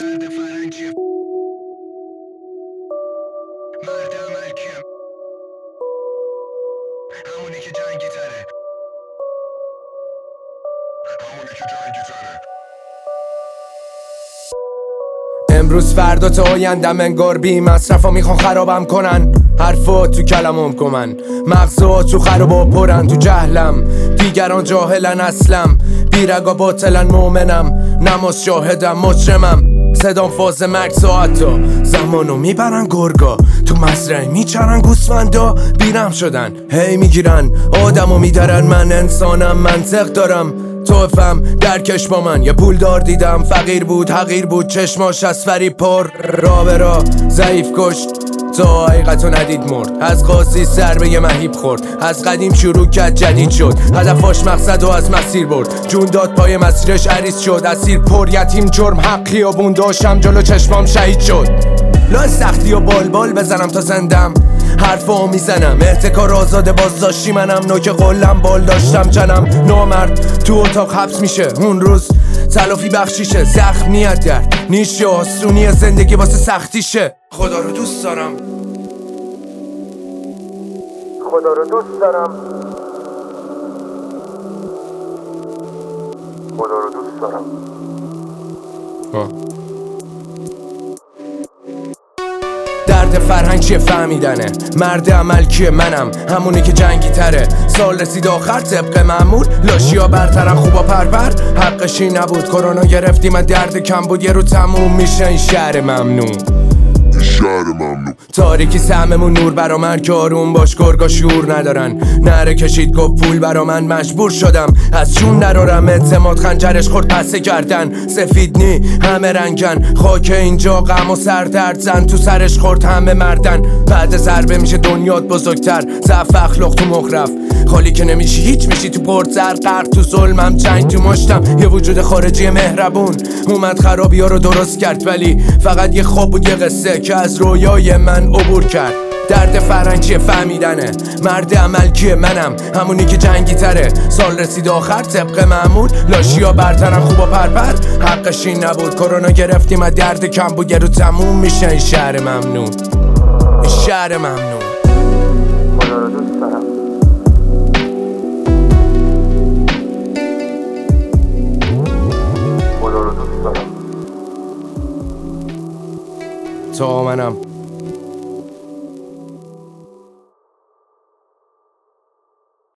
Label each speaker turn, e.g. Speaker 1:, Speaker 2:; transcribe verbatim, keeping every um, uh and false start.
Speaker 1: درد فرنگی مرد عمل کیم همونی که جنگی تره همونی که جنگی تره
Speaker 2: امروز فردا تا آیندم انگار بی مصرفا میخوان خرابم کنن. حرفا تو کلمم کمن، مغزا تو خرابا پرن. تو جهلم دیگران جاهلن، اصلم بیرگا باطلن، مومنم نماز شاهدم، مجرمم صدام فاز مرگ ساعتا زمانو میبرن گرگا. تو مزرعه میچرن گوسفندا، بیرم شدن هی میگیرن آدمو میدارن. من انسانم، منطق دارم، تو فهم درکش با من. یه پولدار دیدم فقیر بود حقیر بود، چشماش از فریب پر را به را ضعیف کشت تا حقیقتو ندید مرد. از قاضی سر به یه مهیب خورد، از قدیم شروع کرد جدید شد. هدفاش مقصد و از مسیر برد، جون داد پای مسیرش عریض شد. اسیر پر یتیم جرم حق خیابون داشتم، جلو چشمام شهید شد. لای سختی و بال بال بزنم تا زندم، حرفا میزنم احتکار آزاده بازداشتی منم. نوک قلم بال داشتم جنم، نامرد تو اتاق حبس میشه. اون روز تلافی بخشیشه، زخم نیت درد نیش یا آسونی زندگی واسه سختیشه. خدا رو دوست دارم، خدا رو دوست دارم، خدا رو دوست دارم. آه. درد فرهنگ چیه فهمیدنه، مرد عمل کیه منم همونی که جنگی تره. سال رسید آخر طبق معمول، لاشیا برترم خوبا پرپر. حقش این نبود کرونا گرفتیم، درد کم بود یه رو تموم میشه این شهر ممنون.
Speaker 1: شهر ممنون
Speaker 2: تاریکی سهممون نور برا من که آروم باش، گرگا شعور ندارن. نره کشید گفت پول برا من، مجبور شدم از چون نرارم. اعتماد خنجرش خورد پسه کردن، سفید نی همه رنگن. خاک اینجا غم و سردرد زن تو سرش خورد همه مردن. بعد ضربه میشه دنیات بزرگتر، ضعف اخلاق تو مخرف خالی که نمیشی هیچ، میشی تو پرت زر. غرق تو ظلمم جنگ تو مشتم، یه وجود خارجی مهربون اومد خرابی ها رو درست کرد. ولی فقط یه خواب بود یه قصه که از رویای من عبور کرد. درد فرنگی فهمیدنه، مرد عمل کیه منم همونی که جنگی تره. سال رسید آخر طبق معمول، لاشیا برترن خوبا پرپر. حقش این نبود کرونا گرفتیم، از درد کم بود یه رو تموم میشه این شهر ممنون. این شهر ممنون.
Speaker 1: خدا رو دوست دارم، خدا رو دوست دارم.
Speaker 2: تا منم